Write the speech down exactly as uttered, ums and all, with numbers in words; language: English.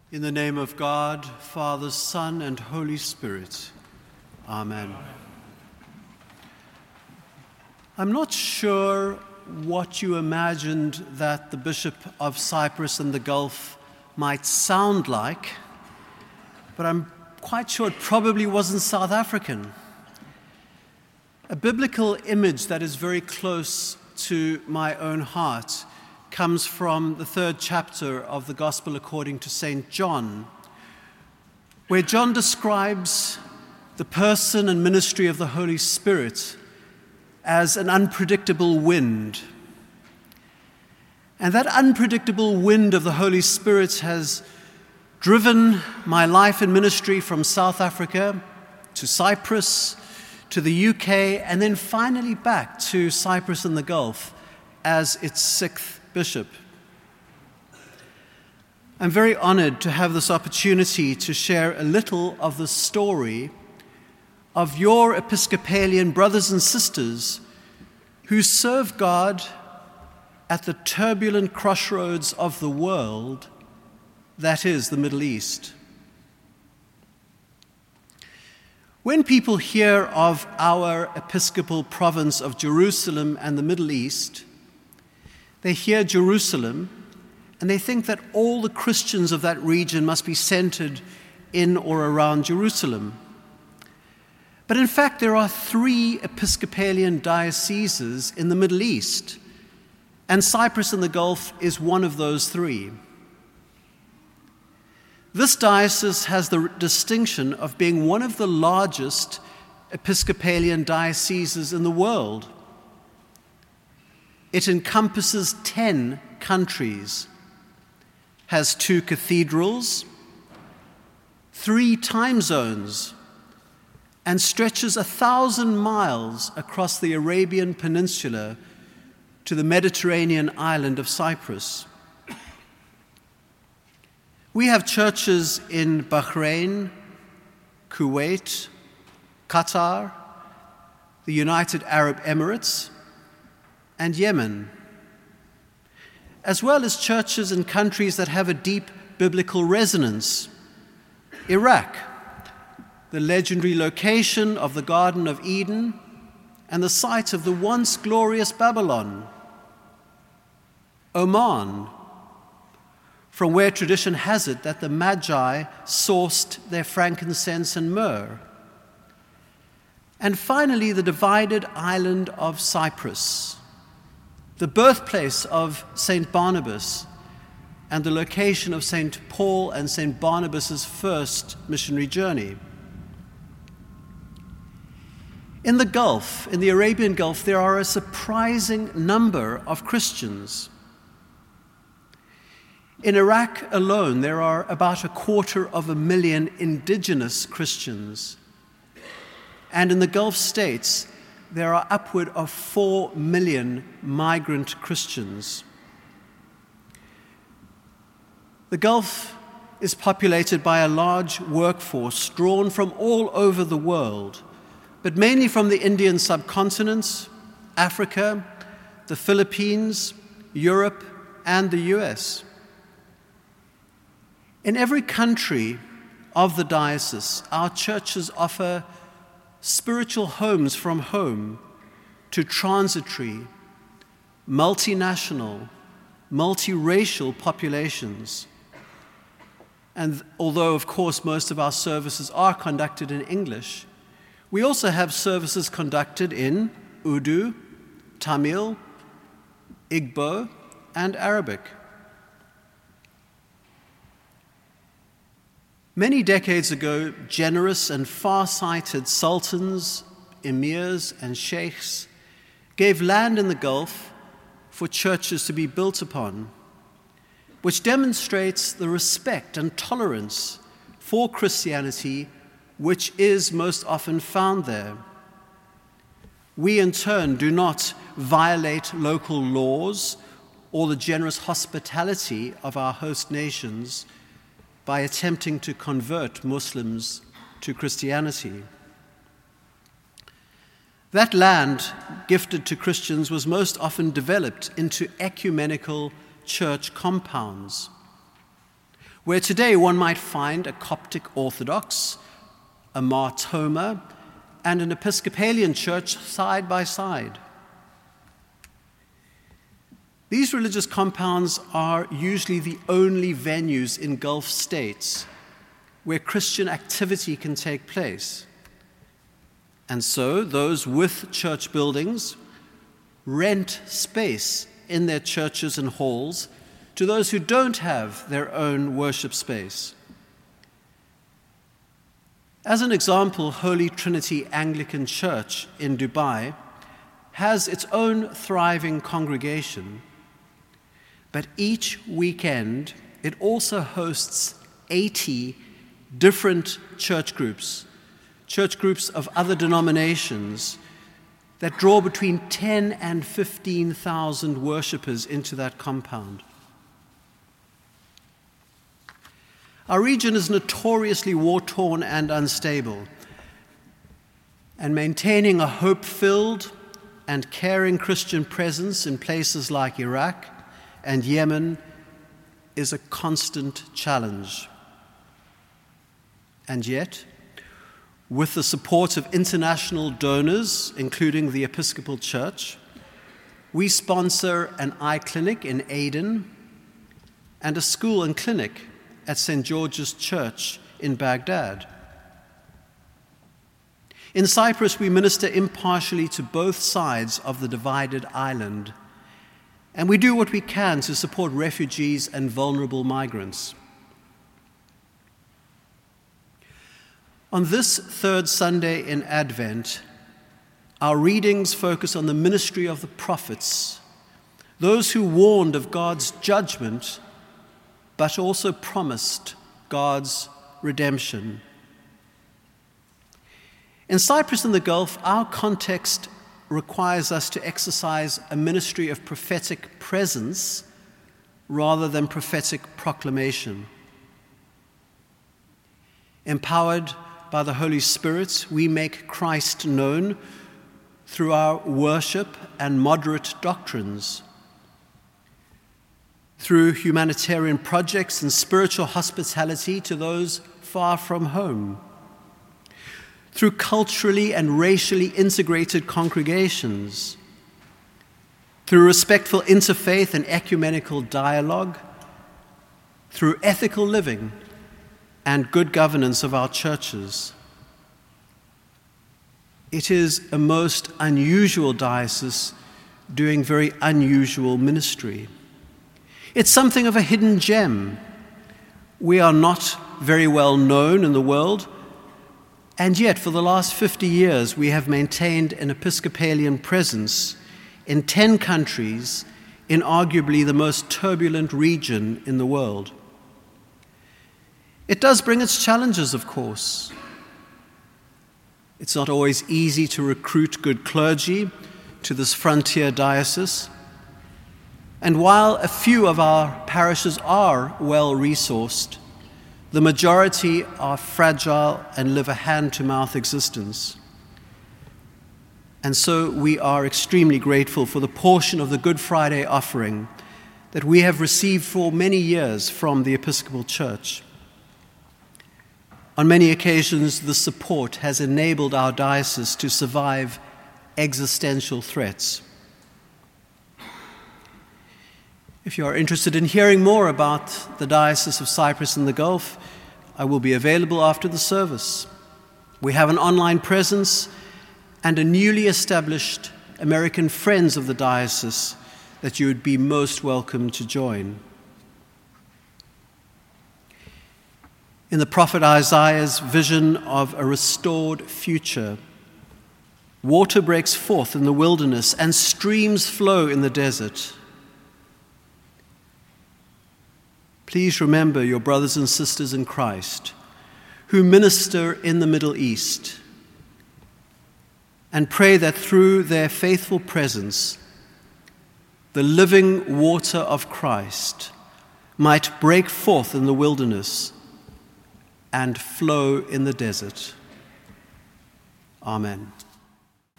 In the name of God, Father, Son, and Holy Spirit. Amen. I'm not sure what you imagined that the Bishop of Cyprus and the Gulf might sound like, but I'm quite sure it probably wasn't South African. A biblical image that is very close to my own heart comes from the third chapter of the Gospel according to Saint John, where John describes the person and ministry of the Holy Spirit as an unpredictable wind. And that unpredictable wind of the Holy Spirit has driven my life and ministry from South Africa to Cyprus, to the U K, and then finally back to Cyprus and the Gulf as its sixth bishop. I'm very honored to have this opportunity to share a little of the story of your Episcopalian brothers and sisters who serve God at the turbulent crossroads of the world, that is, the Middle East. When people hear of our Episcopal province of Jerusalem and the Middle East, they hear Jerusalem, and they think that all the Christians of that region must be centered in or around Jerusalem. But in fact, there are three Episcopalian dioceses in the Middle East, and Cyprus and the Gulf is one of those three. This diocese has the distinction of being one of the largest Episcopalian dioceses in the world. It encompasses ten countries, has two cathedrals, three time zones, and stretches a thousand miles across the Arabian Peninsula to the Mediterranean island of Cyprus. We have churches in Bahrain, Kuwait, Qatar, the United Arab Emirates, and Yemen, as well as churches in countries that have a deep biblical resonance. Iraq, the legendary location of the Garden of Eden and the site of the once glorious Babylon. Oman, from where tradition has it that the Magi sourced their frankincense and myrrh. And finally, the divided island of Cyprus, the birthplace of Saint Barnabas and the location of Saint Paul and Saint Barnabas' first missionary journey. In the Gulf, in the Arabian Gulf, there are a surprising number of Christians. In Iraq alone, there are about a quarter of a million indigenous Christians. And in the Gulf states, there are upward of four million migrant Christians. The Gulf is populated by a large workforce drawn from all over the world, but mainly from the Indian subcontinent, Africa, the Philippines, Europe, and the U S. In every country of the diocese, our churches offer spiritual homes from home to transitory, multinational, multiracial populations. And although, of course, most of our services are conducted in English, we also have services conducted in Urdu, Tamil, Igbo, and Arabic. Many decades ago, generous and far-sighted sultans, emirs, and sheikhs gave land in the Gulf for churches to be built upon, which demonstrates the respect and tolerance for Christianity which is most often found there. We, in turn, do not violate local laws or the generous hospitality of our host nations by attempting to convert Muslims to Christianity. That land gifted to Christians was most often developed into ecumenical church compounds, where today one might find a Coptic Orthodox, a Mar Thoma, and an Episcopalian church side by side. These religious compounds are usually the only venues in Gulf states where Christian activity can take place. And so those with church buildings rent space in their churches and halls to those who don't have their own worship space. As an example, Holy Trinity Anglican Church in Dubai has its own thriving congregation, but each weekend it also hosts eighty different church groups, church groups of other denominations that draw between ten and fifteen thousand worshippers into that compound. Our region is notoriously war-torn and unstable, and maintaining a hope-filled and caring Christian presence in places like Iraq and Yemen is a constant challenge. And yet, with the support of international donors, including the Episcopal Church, we sponsor an eye clinic in Aden and a school and clinic at Saint George's Church in Baghdad. In Cyprus, we minister impartially to both sides of the divided island, and we do what we can to support refugees and vulnerable migrants. On this third Sunday in Advent, our readings focus on the ministry of the prophets, those who warned of God's judgment, but also promised God's redemption. In Cyprus and the Gulf, our context requires us to exercise a ministry of prophetic presence rather than prophetic proclamation. Empowered by the Holy Spirit, we make Christ known through our worship and moderate doctrines, through humanitarian projects and spiritual hospitality to those far from home, through culturally and racially integrated congregations, through respectful interfaith and ecumenical dialogue, through ethical living and good governance of our churches. It is a most unusual diocese doing very unusual ministry. It's something of a hidden gem. We are not very well known in the world, and yet for the last fifty years we have maintained an Episcopalian presence in ten countries in arguably the most turbulent region in the world. It does bring its challenges, of course. It's not always easy to recruit good clergy to this frontier diocese. And while a few of our parishes are well-resourced, the majority are fragile and live a hand-to-mouth existence. And so we are extremely grateful for the portion of the Good Friday offering that we have received for many years from the Episcopal Church. On many occasions, the support has enabled our diocese to survive existential threats. If you are interested in hearing more about the Diocese of Cyprus and the Gulf, I will be available after the service. We have an online presence and a newly established American Friends of the Diocese that you would be most welcome to join. In the prophet Isaiah's vision of a restored future, water breaks forth in the wilderness and streams flow in the desert. Please remember your brothers and sisters in Christ who minister in the Middle East, and pray that through their faithful presence, the living water of Christ might break forth in the wilderness and flow in the desert. Amen.